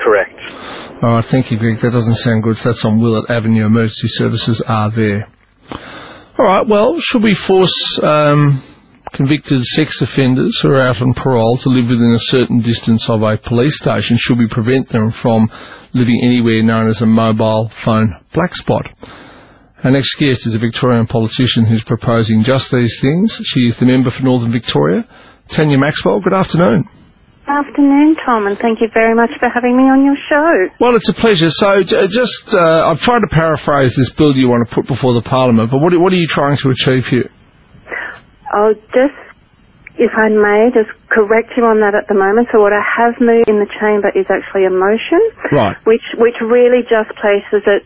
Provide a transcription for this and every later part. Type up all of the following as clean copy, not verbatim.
correct. All right, thank you, Greg. That doesn't sound good. So that's on Willett Avenue. Emergency services are there. All right, well, should we force convicted sex offenders who are out on parole to live within a certain distance of a police station? Should we prevent them from living anywhere known as a mobile phone black spot? Our next guest is a Victorian politician who's proposing just these things. She is the member for Northern Victoria, Tanya Maxwell. Good afternoon. Afternoon, Tom, and thank you very much for having me on your show. Well, it's a pleasure. So, I've tried to paraphrase this bill you want to put before the Parliament, but what are you trying to achieve here? I'll just, if I may, just correct you on that at the moment. So what I have moved in the chamber is actually a motion, right, which really just places it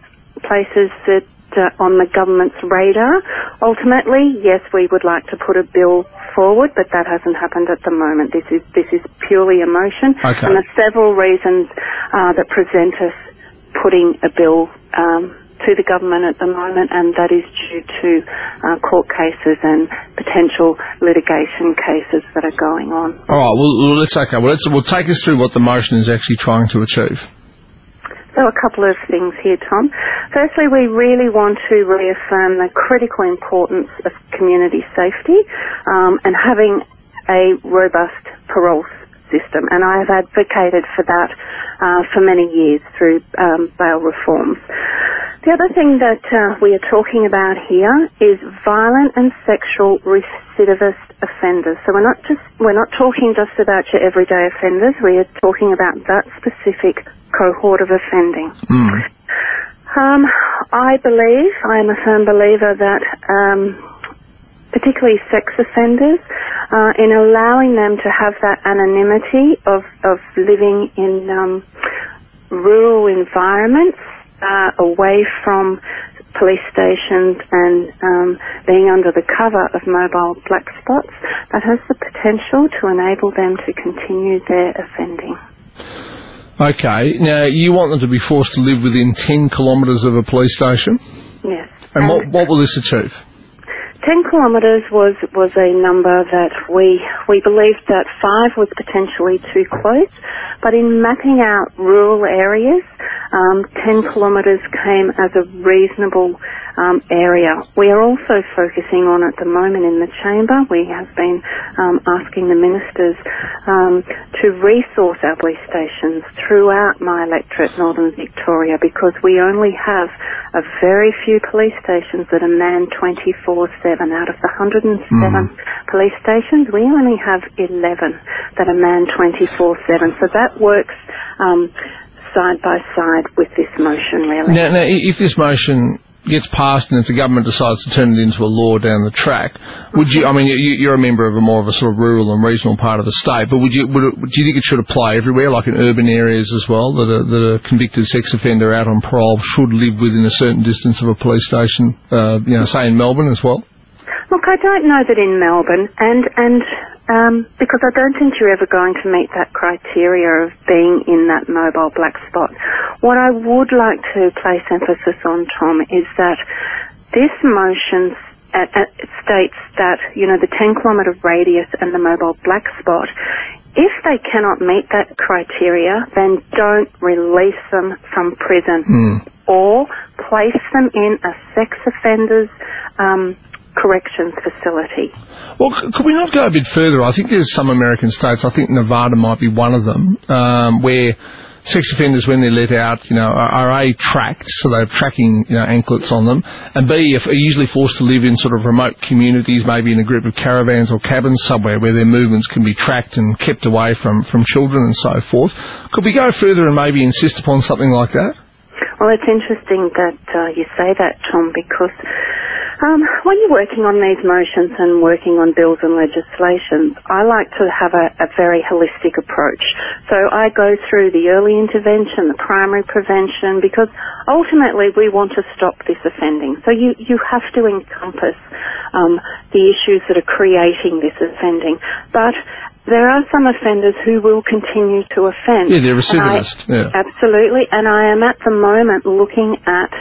on the government's radar. Ultimately, yes, we would like to put a bill forward, but that hasn't happened at the moment. This is purely a motion, okay. And there's several reasons that present us putting a bill to the government at the moment, and that is due to court cases and potential litigation cases that are going on. All right. Well, we'll take us through what the motion is actually trying to achieve. So a couple of things here, Tom. Firstly, we really want to reaffirm the critical importance of community safety and having a robust parole system. And I have advocated for that for many years through bail reforms. The other thing that we are talking about here is violent and sexual recidivist offenders. So we're not talking just about your everyday offenders. We are talking about that specific cohort of offending. I am a firm believer that particularly sex offenders, in allowing them to have that anonymity of living in rural environments, away from police stations and being under the cover of mobile black spots, that has the potential to enable them to continue their offending. Okay. Now, you want them to be forced to live within 10 kilometres of a police station? Yes. And what will this achieve? 10 kilometres was a number that we believed that 5 was potentially too close, but in mapping out rural areas, 10 kilometres came as a reasonable area. We are also focusing on at the moment in the chamber. We have been asking the ministers to resource our police stations throughout my electorate, Northern Victoria, because we only have a very few police stations that are manned 24/7. Out of the 107 police stations, we only have 11 that are manned 24/7. So that works side by side with this motion, really. Now, if this motion gets passed and if the government decides to turn it into a law down the track, would you, I mean, you're a member of more of a sort of rural and regional part of the state, but do you think it should apply everywhere, like in urban areas as well, that a convicted sex offender out on parole should live within a certain distance of a police station, say in Melbourne as well? Look, I don't know that in Melbourne, and because I don't think you're ever going to meet that criteria of being in that mobile black spot. What I would like to place emphasis on, Tom, is that this motion states that, the 10-kilometre radius and the mobile black spot, if they cannot meet that criteria, then don't release them from prison or place them in a sex offenders corrections facility. Well, could we not go a bit further? I think there's some American states, I think Nevada might be one of them, where sex offenders, when they're let out, are A, tracked, so they have tracking, anklets on them, and B, are usually forced to live in sort of remote communities, maybe in a group of caravans or cabins somewhere where their movements can be tracked and kept away from children and so forth. Could we go further and maybe insist upon something like that? Well, it's interesting that you say that, Tom, because when you're working on these motions and working on bills and legislations, I like to have a very holistic approach. So I go through the early intervention, the primary prevention, because ultimately we want to stop this offending. So you have to encompass the issues that are creating this offending. But there are some offenders who will continue to offend. Yeah, they're recidivist. Absolutely. And I am at the moment looking at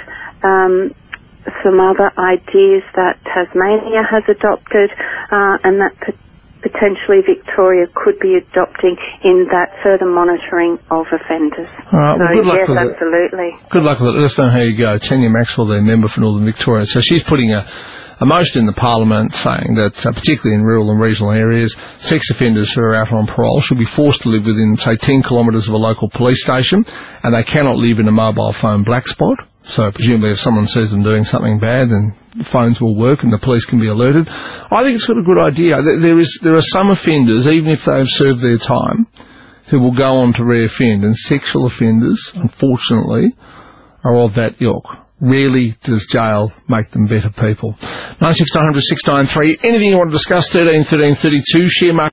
some other ideas that Tasmania has adopted and that potentially Victoria could be adopting in that further monitoring of offenders. All right, well, good luck yes, with absolutely. it. Good luck with it. Let us know how you go. Tanya Maxwell, the member for Northern Victoria. So she's putting a motion in the Parliament saying that, particularly in rural and regional areas, sex offenders who are out on parole should be forced to live within, say, 10 kilometres of a local police station, and they cannot live in a mobile phone black spot. So presumably if someone sees them doing something bad, then the phones will work and the police can be alerted. I think it's got a good idea. There are some offenders, even if they've served their time, who will go on to re-offend, and sexual offenders, unfortunately, are of that ilk. Rarely does jail make them better people. 9600 693. Anything you want to discuss, 13 13 32. Share market.